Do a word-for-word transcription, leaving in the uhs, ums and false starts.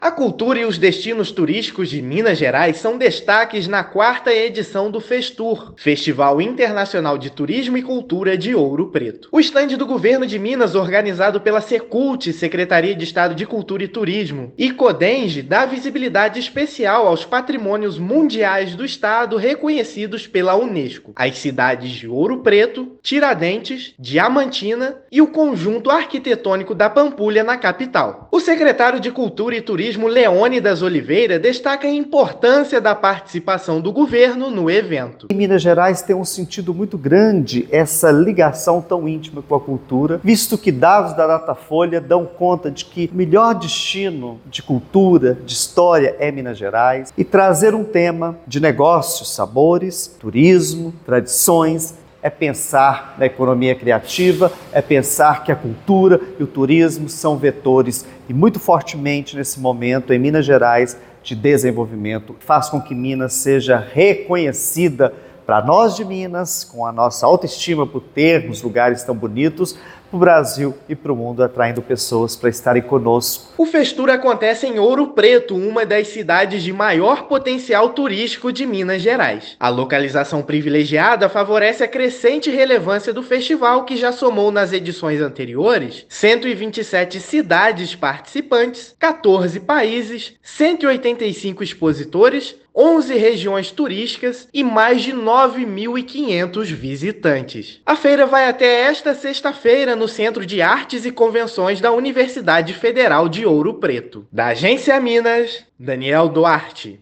A cultura e os destinos turísticos de Minas Gerais são destaques na quarta edição do Festur, Festival Internacional de Turismo e Cultura de Ouro Preto. O estande do governo de Minas, organizado pela Secult, Secretaria de Estado de Cultura e Turismo, e Codenge, dá visibilidade especial aos patrimônios mundiais do estado reconhecidos pela Unesco, as cidades de Ouro Preto, Tiradentes, Diamantina e o conjunto arquitetônico da Pampulha na capital. O secretário de Cultura e Turismo Leônidas Oliveira destaca a importância da participação do governo no evento. Em Minas Gerais tem um sentido muito grande essa ligação tão íntima com a cultura, visto que dados da Datafolha dão conta de que o melhor destino de cultura, de história é Minas Gerais, e trazer um tema de negócios, sabores, turismo, tradições, é pensar na economia criativa, é pensar que a cultura e o turismo são vetores e muito fortemente nesse momento em Minas Gerais de desenvolvimento, faz com que Minas seja reconhecida para nós de Minas, com a nossa autoestima por termos lugares tão bonitos, para o Brasil e para o mundo, atraindo pessoas para estarem conosco. O Festur acontece em Ouro Preto, uma das cidades de maior potencial turístico de Minas Gerais. A localização privilegiada favorece a crescente relevância do festival, que já somou nas edições anteriores cento e vinte e sete cidades participantes, quatorze países, cento e oitenta e cinco expositores, onze regiões turísticas e mais de nove mil e quinhentos visitantes. A feira vai até esta sexta-feira no Centro de Artes e Convenções da Universidade Federal de Ouro Preto. Da Agência Minas, Daniel Duarte.